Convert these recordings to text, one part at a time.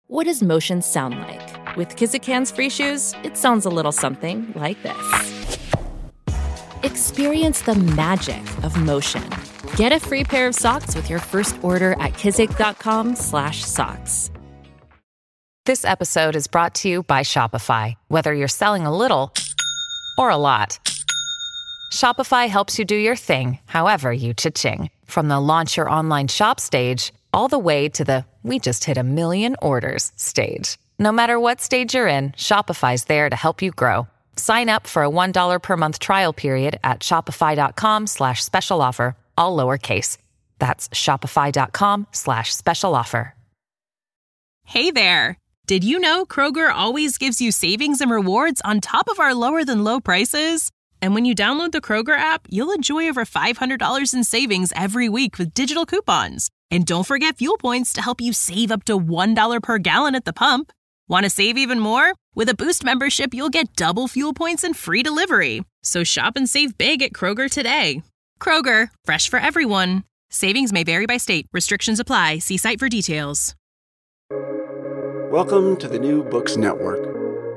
What does motion sound like? With Kizikans free shoes, it sounds a little something like this. Experience the magic of motion. Get a free pair of socks with your first order at kizik.com/socks. This episode is brought to you by Shopify. Whether you're selling a little or a lot, Shopify helps you do your thing, however you cha-ching. From the launch your online shop stage, all the way to the we just hit 1 million orders stage. No matter what stage you're in, Shopify's there to help you grow. Sign up for a $1 per month trial period at shopify.com/special offer, all lowercase. That's shopify.com/special offer. Hey there. Did you know Kroger always gives you savings and rewards on top of our lower than low prices? And when you download the Kroger app, you'll enjoy over $500 in savings every week with digital coupons. And don't forget fuel points to help you save up to $1 per gallon at the pump. Want to save even more? With a Boost membership, you'll get double fuel points and free delivery. So shop and save big at Kroger today. Kroger, fresh for everyone. Savings may vary by state. Restrictions apply. See site for details. Welcome to the New Books Network.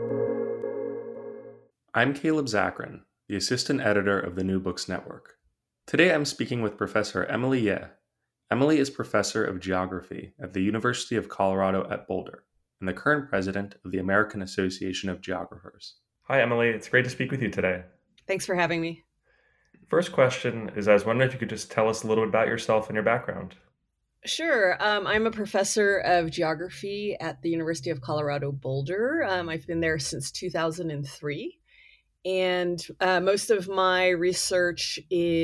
I'm Caleb Zakarin, the assistant editor of the New Books Network. Today I'm speaking with Professor Emily Yeh. Emily is professor of geography at the University of Colorado at Boulder and the current president of the American Association of Geographers. Hi, Emily. It's great to speak with you today. Thanks for having me. First question is, I was wondering if you could just tell us a little bit about yourself and your background. Sure. I'm a professor of geography at the University of Colorado Boulder. I've been there since 2003. And most of my research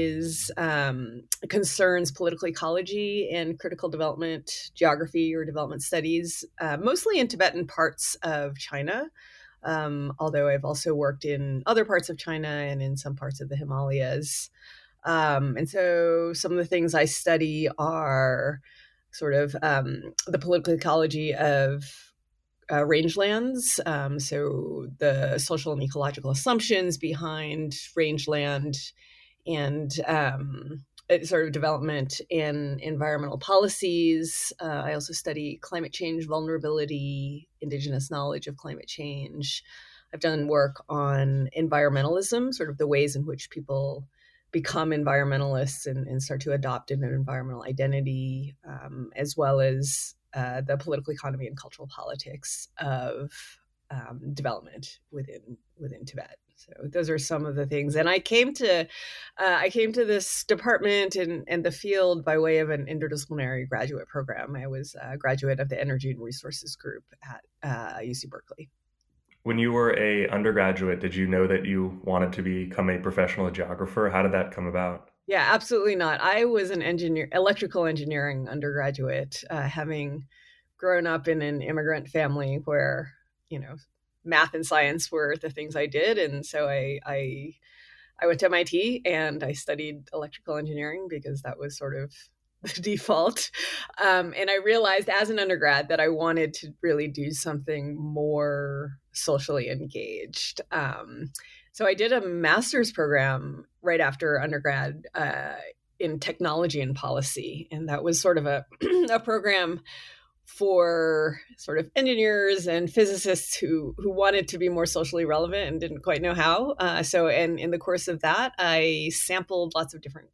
concerns political ecology and critical development geography or development studies, mostly in Tibetan parts of China, although I've also worked in other parts of China and in some parts of the Himalayas. And so some of the things I study are sort of the political ecology of rangelands, so the social and ecological assumptions behind rangeland and sort of development in environmental policies. I also study climate change vulnerability, indigenous knowledge of climate change. I've done work on environmentalism, sort of the ways in which people become environmentalists and start to adopt an environmental identity, as well as the political economy and cultural politics of development within Tibet. So those are some of the things. And I came to this department and the field by way of an interdisciplinary graduate program. I was a graduate of the Energy and Resources group at UC Berkeley. When you were a undergraduate, did you know that you wanted to become a professional geographer? How did that come about? Yeah, absolutely not. I was an electrical engineering undergraduate, having grown up in an immigrant family where, math and science were the things I did. And so I went to MIT and I studied electrical engineering because that was sort of the default. And I realized as an undergrad that I wanted to really do something more socially engaged. So I did a master's program right after undergrad in technology and policy. And that was sort of a program for sort of engineers and physicists who wanted to be more socially relevant and didn't quite know how. And in the course of that, I sampled lots of different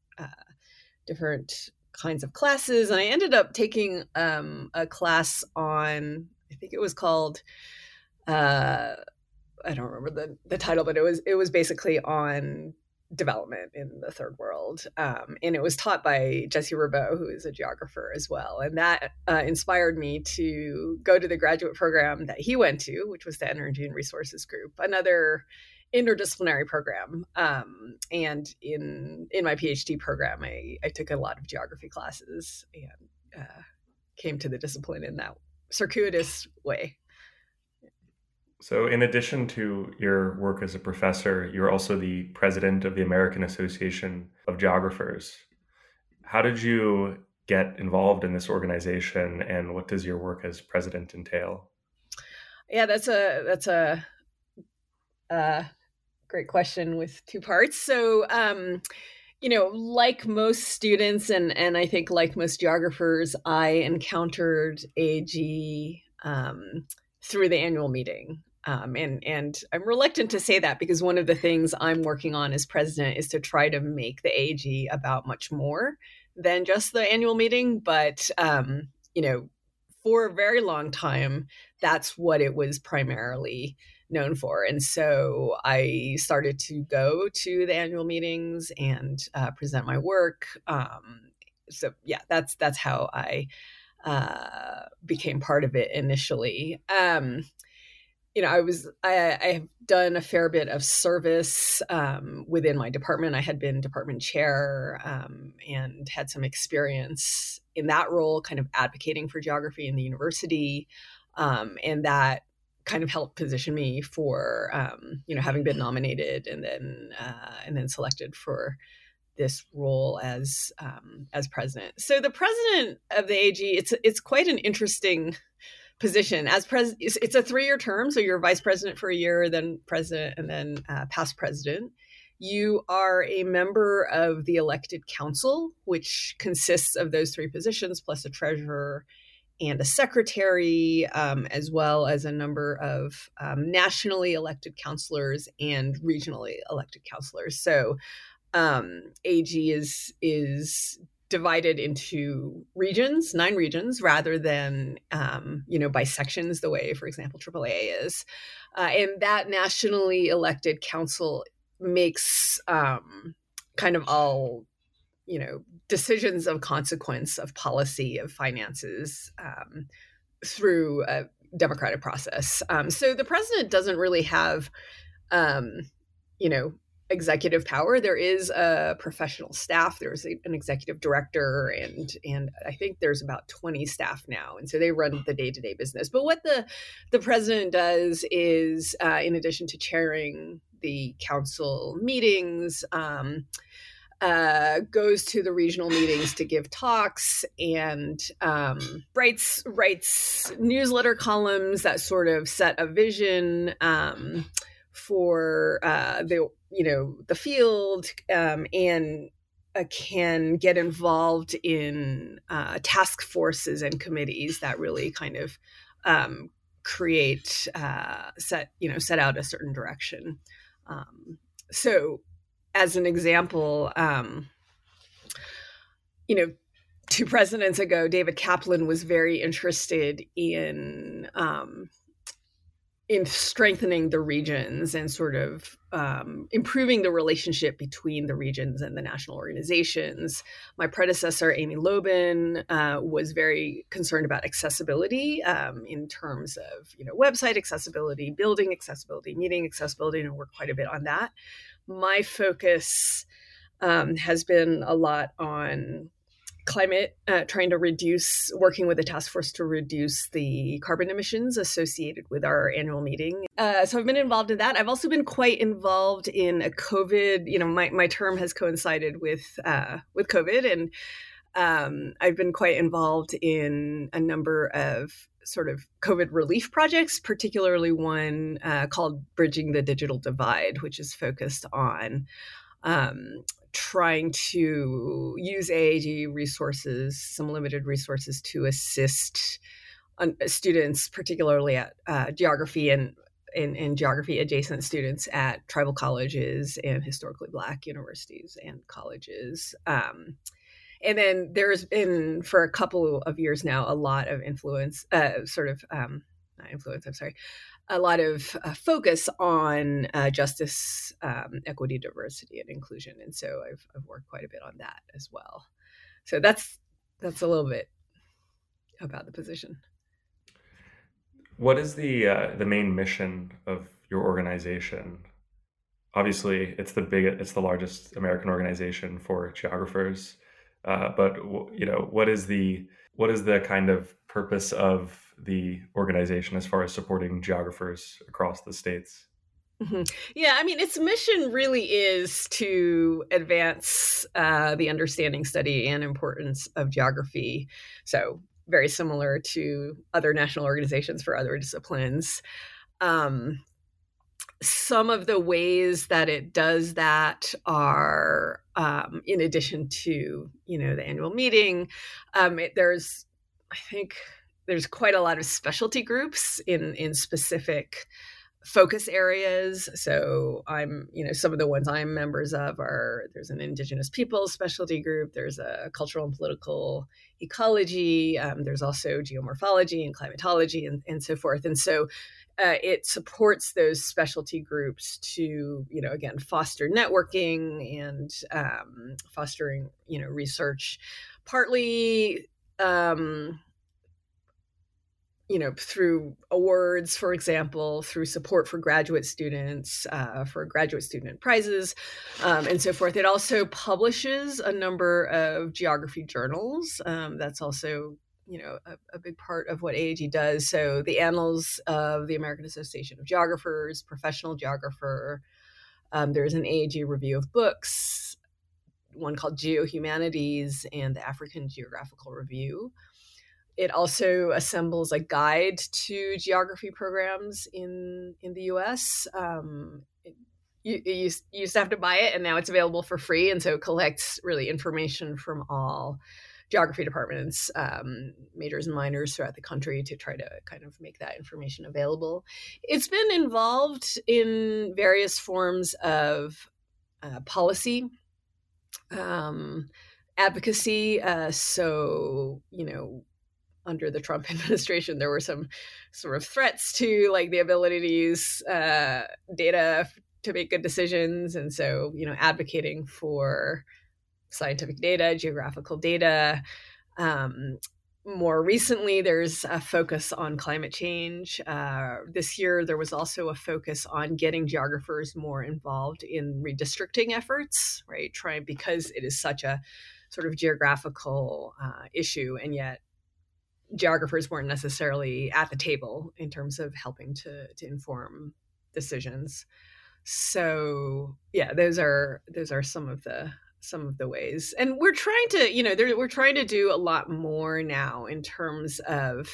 kinds of classes. And I ended up taking a class on, I think it was called, I don't remember the title, but it was basically on development in the third world. And it was taught by Jesse Rabeau, who is a geographer as well. And that inspired me to go to the graduate program that he went to, which was the Energy and Resources group, another interdisciplinary program. And in my PhD program, I took a lot of geography classes and came to the discipline in that circuitous way. So in addition to your work as a professor, you're also the president of the American Association of Geographers. How did you get involved in this organization, and what does your work as president entail? Yeah, that's a great question with two parts. So, like most students and I think like most geographers, I encountered AG through the annual meeting. And I'm reluctant to say that because one of the things I'm working on as president is to try to make the AAG about much more than just the annual meeting. But, for a very long time, that's what it was primarily known for. And so I started to go to the annual meetings and present my work. That's how I became part of it initially. I have done a fair bit of service within my department. I had been department chair and had some experience in that role, kind of advocating for geography in the university. And that kind of helped position me for, having been nominated and then selected for this role as president. So the president of the AAG, it's quite an interesting position. As president, it's a 3-year term, so you're vice president for a year, then president, and then past president. You are a member of the elected council, which consists of those 3 positions, plus a treasurer and a secretary, as well as a number of nationally elected councilors and regionally elected councilors. So AG is divided into regions, 9 regions, rather than, by sections, the way, for example, AAA is. And that nationally elected council makes kind of all, decisions of consequence, of policy, of finances through a democratic process. So the president doesn't really have, executive power. There is a professional staff. There's an executive director, and I think there's about 20 staff now. And so they run the day-to-day business. But what the president does is, in addition to chairing the council meetings, goes to the regional meetings to give talks and writes newsletter columns that sort of set a vision for the field, and can get involved in task forces and committees that really kind of create set out a certain direction. So as an example, 2 presidents ago, David Kaplan was very interested in strengthening the regions and sort of improving the relationship between the regions and the national organizations. My predecessor, Amy Lobin, was very concerned about accessibility in terms of website accessibility, building accessibility, meeting accessibility, and worked quite a bit on that. My focus has been a lot on climate, working with a task force to reduce the carbon emissions associated with our annual meeting. So I've been involved in that. I've also been quite involved in a COVID, my term has coincided with COVID, and I've been quite involved in a number of sort of COVID relief projects, particularly one called Bridging the Digital Divide, which is focused on trying to use AAG resources, some limited resources, to assist students, particularly at geography and geography adjacent students at tribal colleges and historically Black universities and colleges. And then there's been, for a couple of years now, a lot of a lot of focus on justice, equity, diversity, and inclusion. And so I've worked quite a bit on that as well. So that's a little bit about the position. What is the main mission of your organization? Obviously, it's the largest American organization for geographers. But what is the kind of purpose of the organization as far as supporting geographers across the states? Mm-hmm. Yeah, I mean, its mission really is to advance the understanding, study, and importance of geography. So very similar to other national organizations for other disciplines. Some of the ways that it does that are, in addition to, the annual meeting, there's, I think, there's quite a lot of specialty groups in specific focus areas. So some of the ones I'm members of there's an Indigenous peoples specialty group, there's a cultural and political ecology, there's also geomorphology and climatology and so forth. And so it supports those specialty groups to, again, foster networking and fostering, research, partly through awards, for example, through support for graduate students, for graduate student prizes, and so forth. It also publishes a number of geography journals. That's also, a big part of what AAG does. So the Annals of the American Association of Geographers, Professional Geographer. There's an AAG review of books, one called GeoHumanities, and the African Geographical Review. It also assembles a guide to geography programs in the U.S. You used to have to buy it, and now it's available for free. And so it collects really information from all geography departments, majors and minors throughout the country to try to kind of make that information available. It's been involved in various forms of policy, advocacy. Under the Trump administration, there were some sort of threats to the ability to use data to make good decisions. And so, advocating for scientific data, geographical data. More recently, there's a focus on climate change. This year, there was also a focus on getting geographers more involved in redistricting efforts, right? Because it is such a sort of geographical issue, and yet geographers weren't necessarily at the table in terms of helping to inform decisions. So yeah, those are some of the ways. And we're trying to, we're trying to do a lot more now in terms of,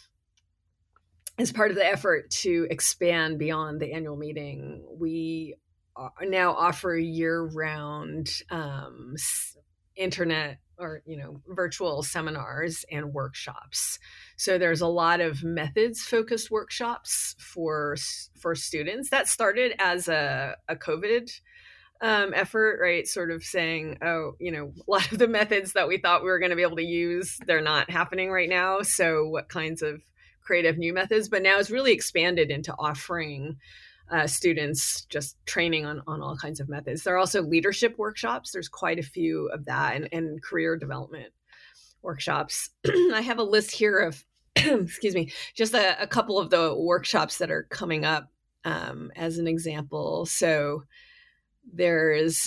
as part of the effort to expand beyond the annual meeting, we now offer year-round internet or virtual seminars and workshops. So there's a lot of methods-focused workshops for students. That started as a COVID effort, right? Sort of saying, a lot of the methods that we thought we were going to be able to use, they're not happening right now. So what kinds of creative new methods? But now it's really expanded into offering students just training on all kinds of methods. There are also leadership workshops. There's quite a few of that, and career development workshops. I have a list here of, excuse me, just a couple of the workshops that are coming up as an example. So there's,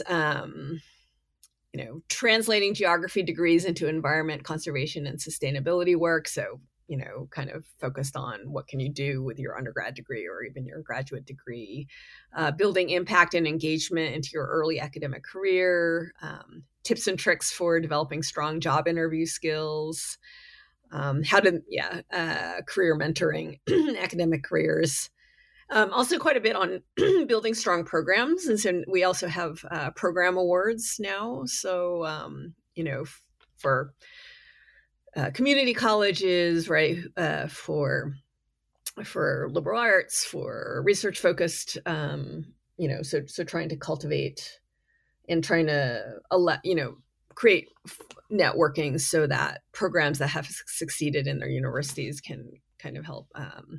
translating geography degrees into environment conservation and sustainability work. So kind of focused on what can you do with your undergrad degree or even your graduate degree, building impact and engagement into your early academic career, tips and tricks for developing strong job interview skills, career mentoring, academic careers. Also quite a bit on building strong programs. And so we also have program awards now. So, for community colleges, right, for liberal arts, for research focused, so trying to cultivate and trying to create networking so that programs that have succeeded in their universities can kind of help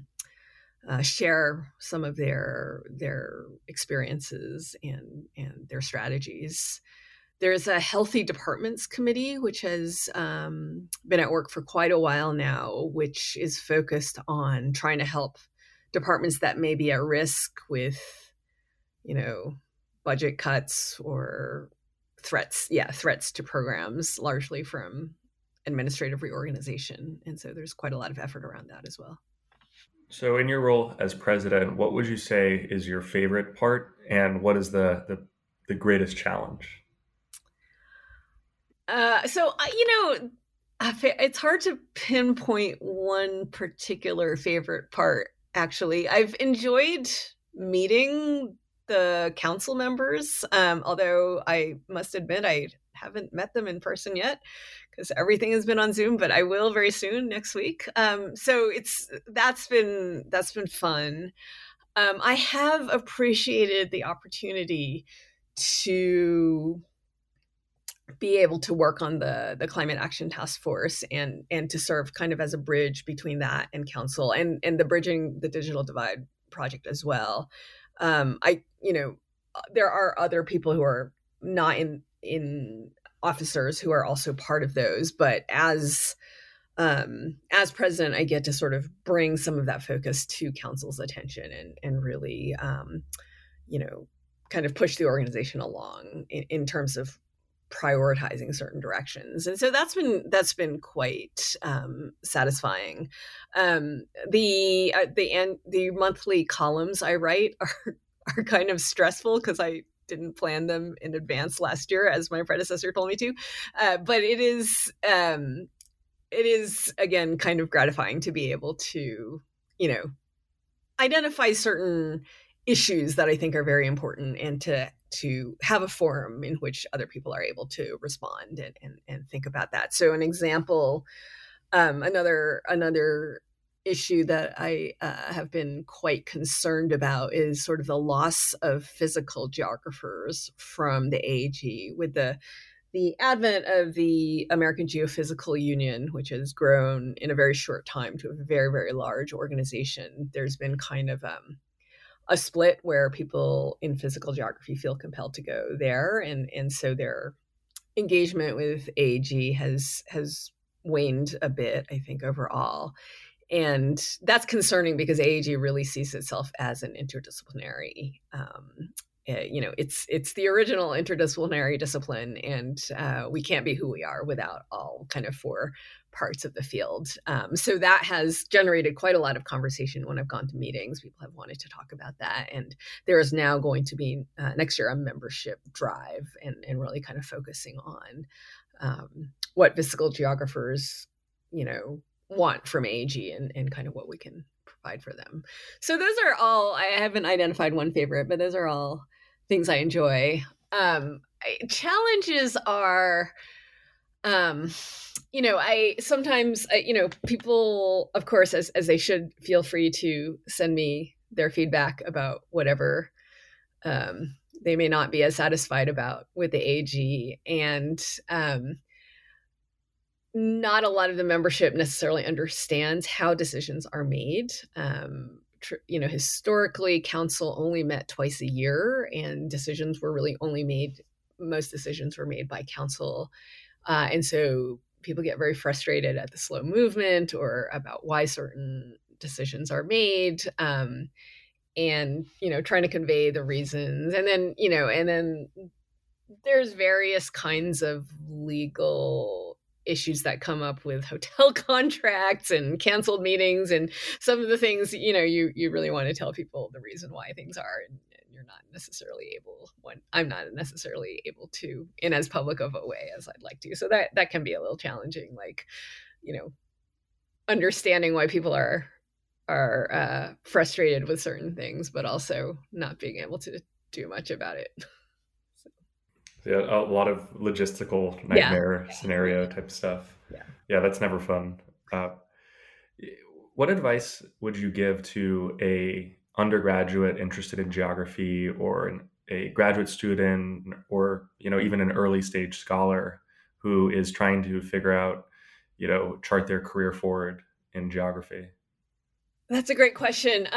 share some of their experiences and their strategies. There's a Healthy Departments Committee, which has been at work for quite a while now, which is focused on trying to help departments that may be at risk with, budget cuts or threats to programs, largely from administrative reorganization. And so there's quite a lot of effort around that as well. So in your role as president, what would you say is your favorite part, and what is the greatest challenge? It's hard to pinpoint one particular favorite part, actually. I've enjoyed meeting the council members, although I must admit I haven't met them in person yet because everything has been on Zoom, but I will very soon next week. So that's been fun. I have appreciated the opportunity to be able to work on the Climate Action Task Force and to serve kind of as a bridge between that and council and the Bridging the Digital Divide project as well. There are other people who are not in officers who are also part of those, but as president, I get to sort of bring some of that focus to council's attention and really, kind of push the organization along in terms of prioritizing certain directions. And so that's been quite satisfying. The monthly columns I write are kind of stressful because I didn't plan them in advance last year, as my predecessor told me to. But it is again kind of gratifying to be able to, identify certain issues that I think are very important and to have a forum in which other people are able to respond and think about that. So an example, another issue that I have been quite concerned about is sort of the loss of physical geographers from the AAG with the advent of the American Geophysical Union, which has grown in a very short time to a very, very large organization. There's been kind of a split where people in physical geography feel compelled to go there. And so their engagement with AAG has waned a bit, I think, overall. And that's concerning because AAG really sees itself as an interdisciplinary, it's the original interdisciplinary discipline, and we can't be who we are without all kind of four parts of the field. So that has generated quite a lot of conversation when I've gone to meetings. People have wanted to talk about that. And there is now going to be next year a membership drive and really kind of focusing on what physical geographers, want from AAG and kind of what we can provide for them. So those are all, I haven't identified one favorite, but those are all things I enjoy. Challenges are, I sometimes, people, of course, as they should, feel free to send me their feedback about whatever they may not be as satisfied about with the AAG. And not a lot of the membership necessarily understands how decisions are made. Historically, council only met twice a year, and decisions were really most decisions were made by council. And so people get very frustrated at the slow movement or about why certain decisions are made. And, trying to convey the reasons. And then there's various kinds of legal issues that come up with hotel contracts and canceled meetings and some of the things, you really want to tell people the reason why things are, and you're not necessarily able, I'm not necessarily able to in as public of a way as I'd like to. So that can be a little challenging, understanding why people are frustrated with certain things, but also not being able to do much about it. Yeah, a lot of logistical nightmare scenario type stuff. Yeah, that's never fun. What advice would you give to a undergraduate interested in geography, or a graduate student, or even an early stage scholar who is trying to figure out, chart their career forward in geography? That's a great question.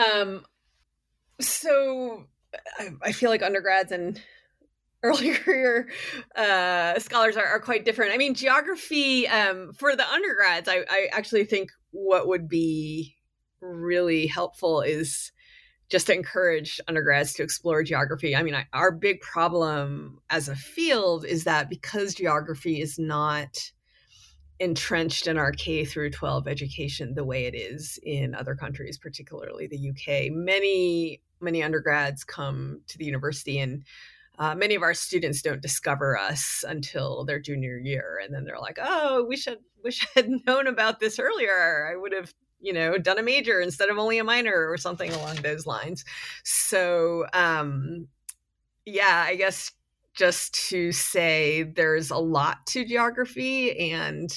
So I feel like undergrads and early career scholars are quite different. I mean, geography, for the undergrads, I actually think what would be really helpful is just to encourage undergrads to explore geography. I mean, our big problem as a field is that because geography is not entrenched in our K through 12 education the way it is in other countries, particularly the UK, many undergrads come to the university, and many of our students don't discover us until their junior year. And then they're like, oh, wish I had known about this earlier. I would have, done a major instead of only a minor or something along those lines. So, I guess just to say there's a lot to geography, and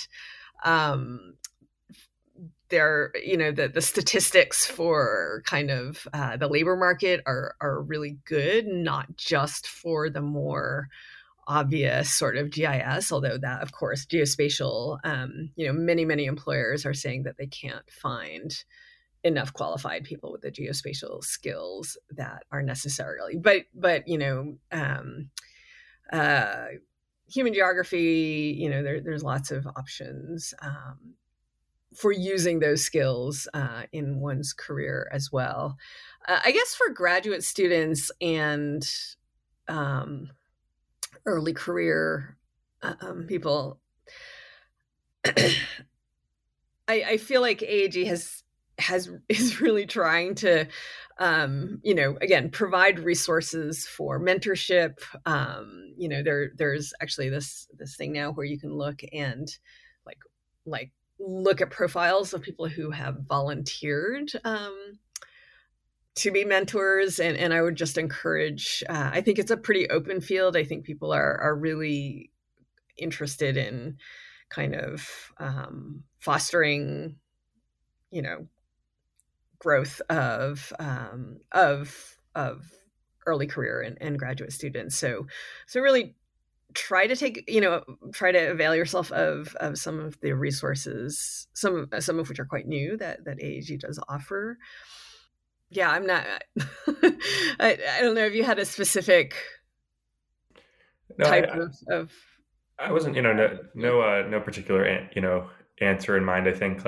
the statistics for kind of the labor market are really good, not just for the more obvious sort of GIS, although that, of course, geospatial, many employers are saying that they can't find enough qualified people with the geospatial skills that are necessarily. But human geography, there's lots of options for using those skills in one's career as well. I guess for graduate students and early career people, I feel like AAG is really trying to, again, provide resources for mentorship. There's actually this thing now where you can look and look at profiles of people who have volunteered to be mentors. And I would just encourage, I think it's a pretty open field. I think people are really interested in kind of fostering, growth of early career and graduate students. So really try to avail yourself of some of the resources, some of which are quite new that AAG does offer. Yeah, I'm not. I don't know if you had a specific type of. I wasn't, no particular, answer in mind. I think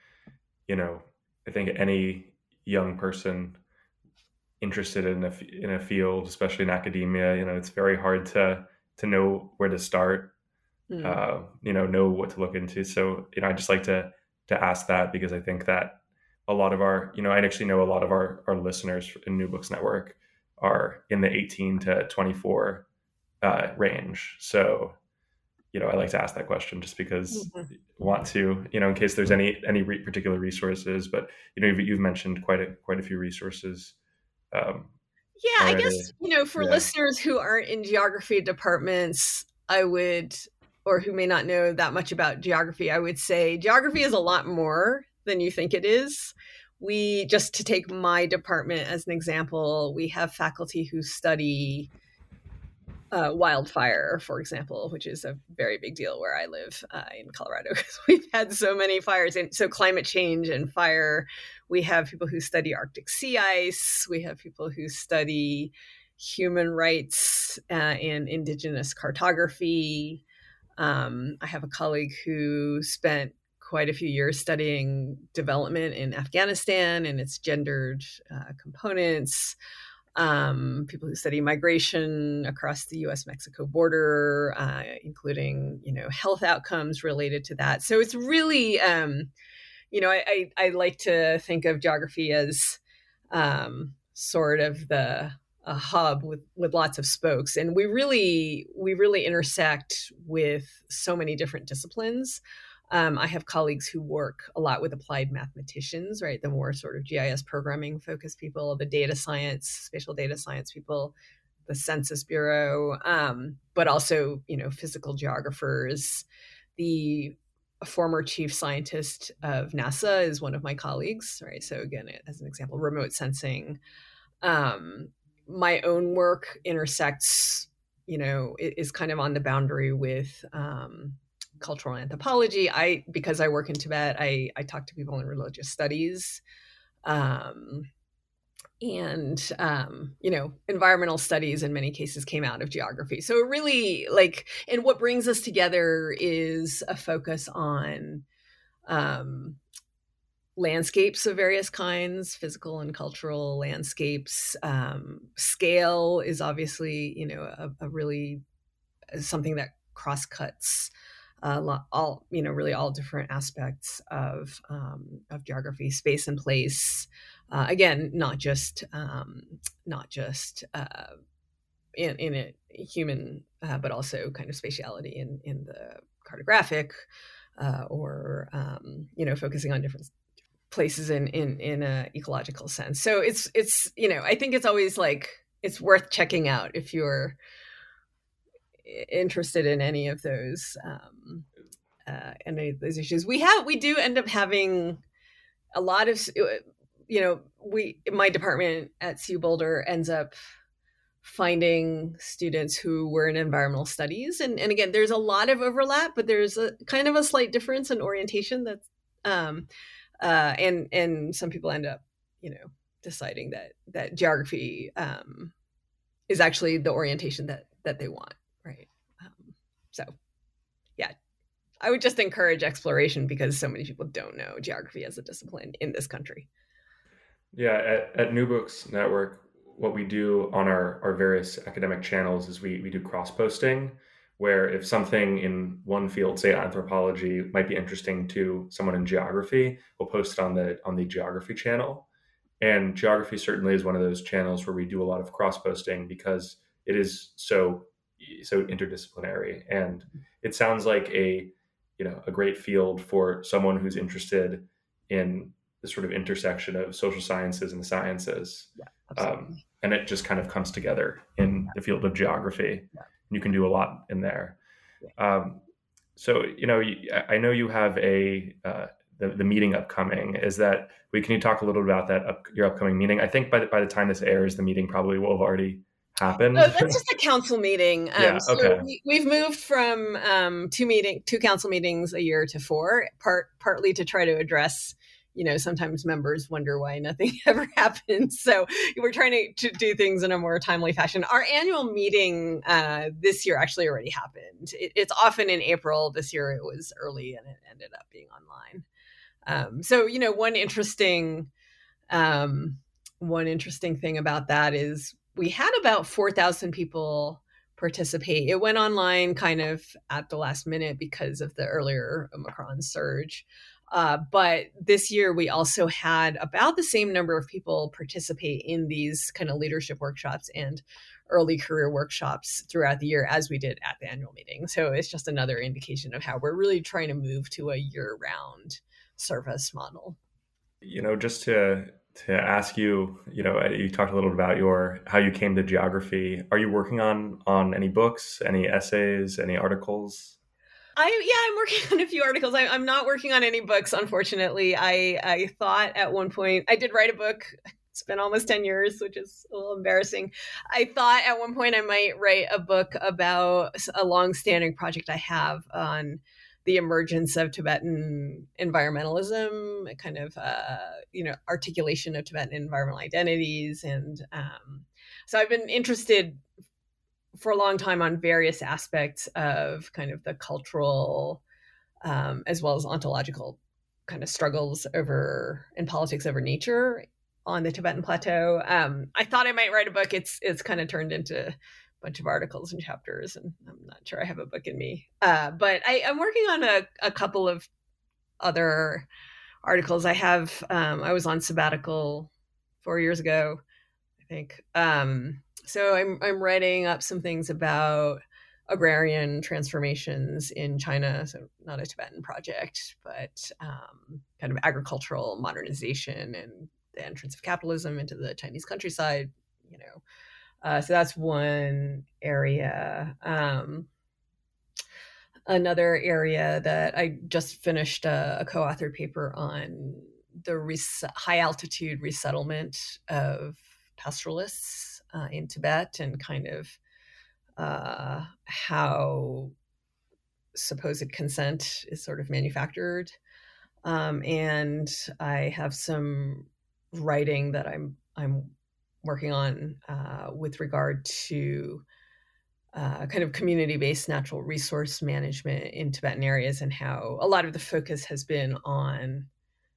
I think any young person interested in a field, especially in academia, it's very hard to know where to start, know what to look into. So, I just like to ask that, because I think that a lot of our, I actually know a lot of our listeners in New Books Network are in the 18 to 24 range. So, I like to ask that question just because I want to, in case there's any particular resources, but, you've mentioned quite a few resources. I guess, for listeners who aren't in geography departments, or who may not know that much about geography, I would say geography is a lot more than you think it is. Just to take my department as an example, we have faculty who study wildfire, for example, which is a very big deal where I live in Colorado, because we've had so many fires. And so climate change and fire, we have people who study Arctic sea ice. We have people who study human rights and indigenous cartography. I have a colleague who spent quite a few years studying development in Afghanistan and its gendered components. People who study migration across the U.S.-Mexico border, including, health outcomes related to that. So it's really, I like to think of geography as sort of a hub with lots of spokes. And we really intersect with so many different disciplines. I have colleagues who work a lot with applied mathematicians, right? The more sort of GIS programming focused people, the data science, spatial data science people, the Census Bureau, but also, physical geographers. The former chief scientist of NASA is one of my colleagues, right? So again, as an example, remote sensing. My own work intersects, is kind of on the boundary with cultural anthropology. Because I work in Tibet, I talk to people in religious studies, and environmental studies in many cases came out of geography. So it really and what brings us together is a focus on landscapes of various kinds, physical and cultural landscapes. Scale is obviously, a really something that cross-cuts really all different aspects of geography, space and place. Again, not just in a human, but also kind of spatiality in the cartographic, or focusing on different places in a ecological sense. So it's I think it's always it's worth checking out if you're interested in any of those issues. We do end up having a lot of, my department at CU Boulder ends up finding students who were in environmental studies. And again, there's a lot of overlap, but there's a kind of a slight difference in orientation that's, and some people end up, deciding that geography is actually the orientation that they want. Right. So yeah, I would just encourage exploration because so many people don't know geography as a discipline in this country. Yeah. At New Books Network, what we do on our various academic channels is we do cross-posting, where if something in one field, say anthropology, might be interesting to someone in geography, we'll post it on the geography channel. And geography certainly is one of those channels where we do a lot of cross-posting because it is so interdisciplinary. And it sounds like a great field for someone who's interested in the sort of intersection of social sciences and the sciences. Yeah, and it just kind of comes together in the field of geography. Yeah. You can do a lot in there. Yeah. So, I know you have the meeting upcoming. Can you talk a little about your upcoming meeting? I think by the time this airs, the meeting probably will have already happened. Oh, that's just a council meeting. Okay. So we've moved from 2 council meetings a year to 4, partly to try to address, sometimes members wonder why nothing ever happens. So we're trying to do things in a more timely fashion. Our annual meeting this year actually already happened. It's often in April. This year it was early and it ended up being online. So, one interesting thing about that is we had about 4,000 people participate. It went online kind of at the last minute because of the earlier Omicron surge. But this year we also had about the same number of people participate in these kind of leadership workshops and early career workshops throughout the year as we did at the annual meeting. So it's just another indication of how we're really trying to move to a year-round service model. Just to ask you, you talked a little bit about how you came to geography. Are you working on any books, any essays, any articles? I'm working on a few articles. I'm not working on any books, unfortunately. I thought at one point, I did write a book. It's been almost 10 years, which is a little embarrassing. I thought at one point I might write a book about a longstanding project I have on the emergence of Tibetan environmentalism, kind of, articulation of Tibetan environmental identities. And so I've been interested for a long time on various aspects of kind of the cultural as well as ontological kind of struggles and politics over nature on the Tibetan plateau. I thought I might write a book. It's kind of turned into a bunch of articles and chapters, and I'm not sure I have a book in me. But I'm working on a couple of other articles. I was on sabbatical 4 years ago, I think. So I'm writing up some things about agrarian transformations in China. So not a Tibetan project, but kind of agricultural modernization and the entrance of capitalism into the Chinese countryside. So that's one area. Another area that I just finished a co-authored paper on the high altitude resettlement of pastoralists in Tibet and kind of how supposed consent is sort of manufactured. And I have some writing that I'm working on with regard to kind of community-based natural resource management in Tibetan areas and how a lot of the focus has been on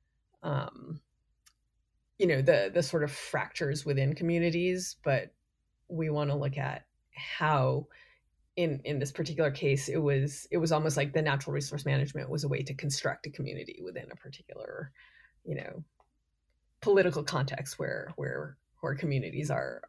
the sort of fractures within communities, but we want to look at how in this particular case, it was almost like the natural resource management was a way to construct a community within a particular, political context where communities are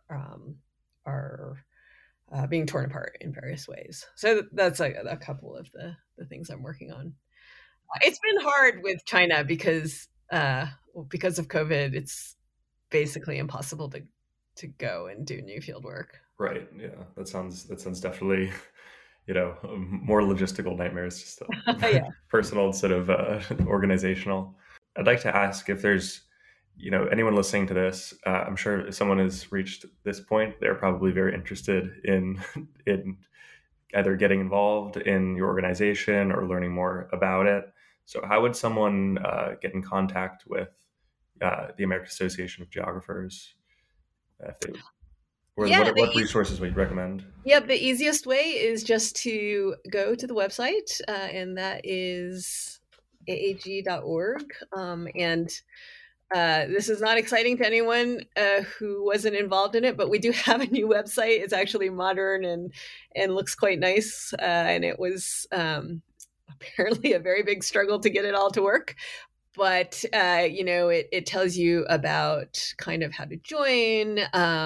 being torn apart in various ways. So that's a couple of the things I'm working on. It's been hard with China because of COVID. It's basically impossible to go and do new field work. Right. Yeah. That sounds definitely more logistical nightmares, just Yeah. personal instead of organizational. I'd like to ask if there's, anyone listening to this. I'm sure if someone has reached this point, they're probably very interested in in either getting involved in your organization or learning more about it. So, how would someone get in contact with the American Association of Geographers? If they, or Yeah, what resources would you recommend? Yep, the easiest way is just to go to the website, and that is aag.org. And this is not exciting to anyone who wasn't involved in it, but we do have a new website. It's actually modern and looks quite nice. And it was apparently a very big struggle to get it all to work. But, it tells you about kind of how to join.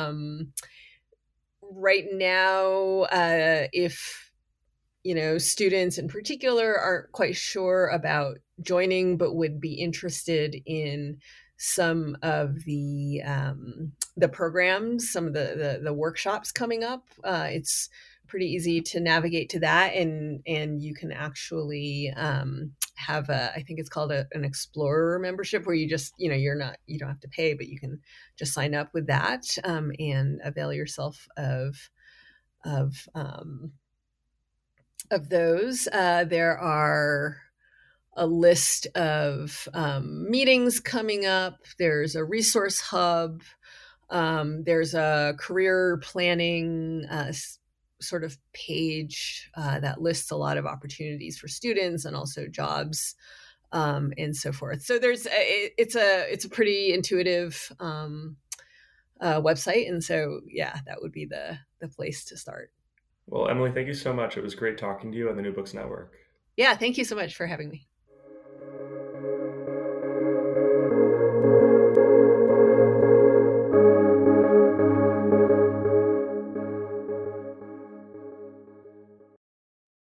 Right now, if students in particular aren't quite sure about joining, but would be interested in some of the programs, some of the workshops coming up, it's pretty easy to navigate to that, and you can actually have I think it's called an Explorer membership, where you just you don't have to pay, but you can just sign up with that and avail yourself of those. There are a list of meetings coming up. There's a resource hub. There's a career planning sort of page that lists a lot of opportunities for students and also jobs and so forth. So it's a pretty intuitive website, and so that would be the place to start. Well, Emily, thank you so much. It was great talking to you on the New Books Network. Yeah, thank you so much for having me.